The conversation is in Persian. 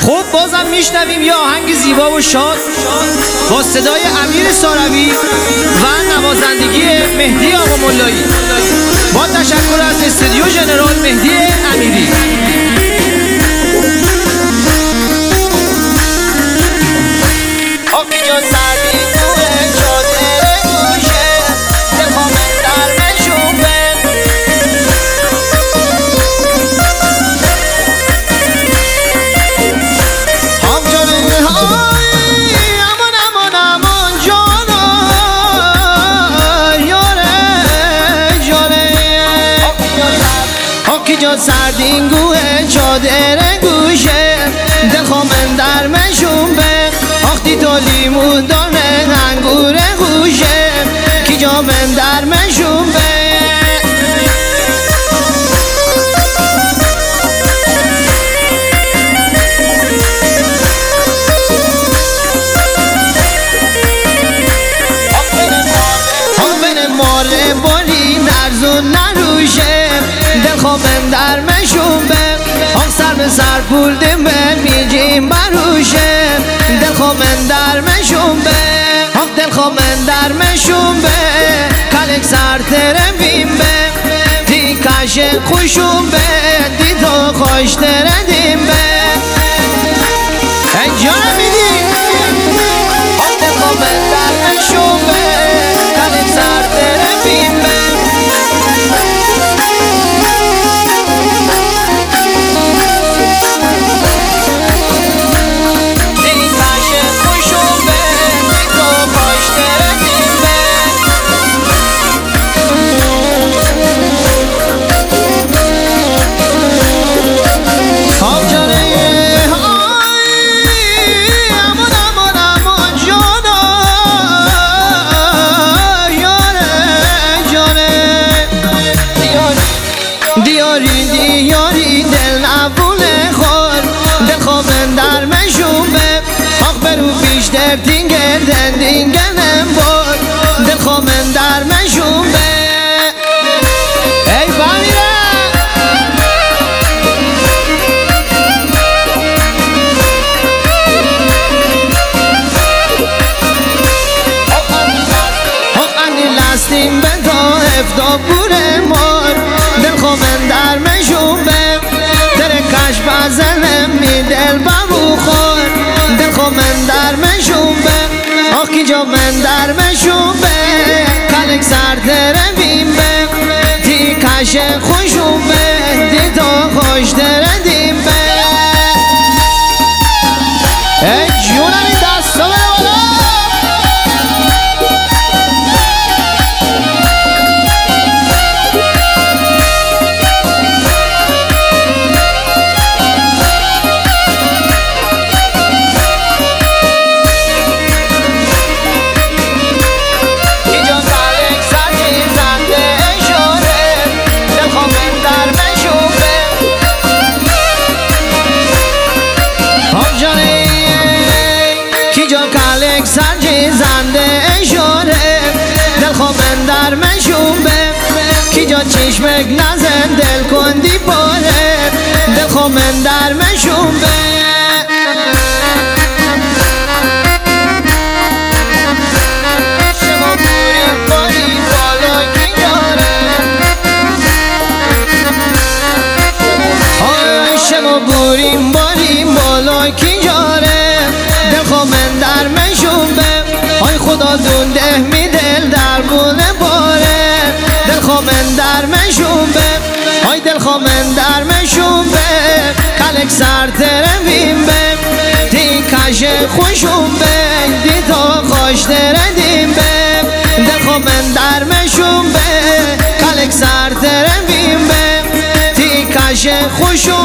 خب بازم میشنویم یه آهنگ زیبا و شاد با صدای امیر ساروی و نوازندگی مهدی آقا ملایی با تشکر از استودیو ژنرال مهدی امیری. سردینگوه چادر گوشه دلخوا من در مشومه آختی تو لیمون دانه انگور گوشه کی جا من در مشومه ماره باری نرزون نروشه دلخوا من در مشومه آخ سر به سر پول دمه میجیم بروشه دلخوا من در مشومه آخ دلخوا من در مشومه کلک سر ترمیم به تی کش خوشوم به دی تو خوش تردیم به انجام میدی آخ دلخوا من در مشومه کلک سر ترمیم به دیاری دل نبونه خور دلخوا من در مشومه آخ برو بیشتر دینگر دینگنم بار دلخوا من در مشومه ای بامیره آخ انی لاستیم به تو افتا بوره مار دلخوا من در مشومه ترکش بزنم می دل بمو خور دلخوا من در مشومه آخ کی جا من در مشومه کلک سر ترمیم به تی کش خوشومه دی تو خوش تردیم به ای جونم این دستا بره بالا کلک سرجی زنده اشاره دلخوا من در مشومه کی جا چشمک نزن دل کندی باره دلخوا من در مشومه شما بوریم باری بالا کی جاره شما بوریم باری بالا کی جاره دلخوا من در مشومه های خدا دونده می دل در بونه باره دلخوا من در مشومه های دلخوا من در مشومه کلک سر ترمیم به تی کش خوشومه دی تا خوش تردیم به دلخوا من در مشومه کلک سر ترمیم به تی کش خوشومه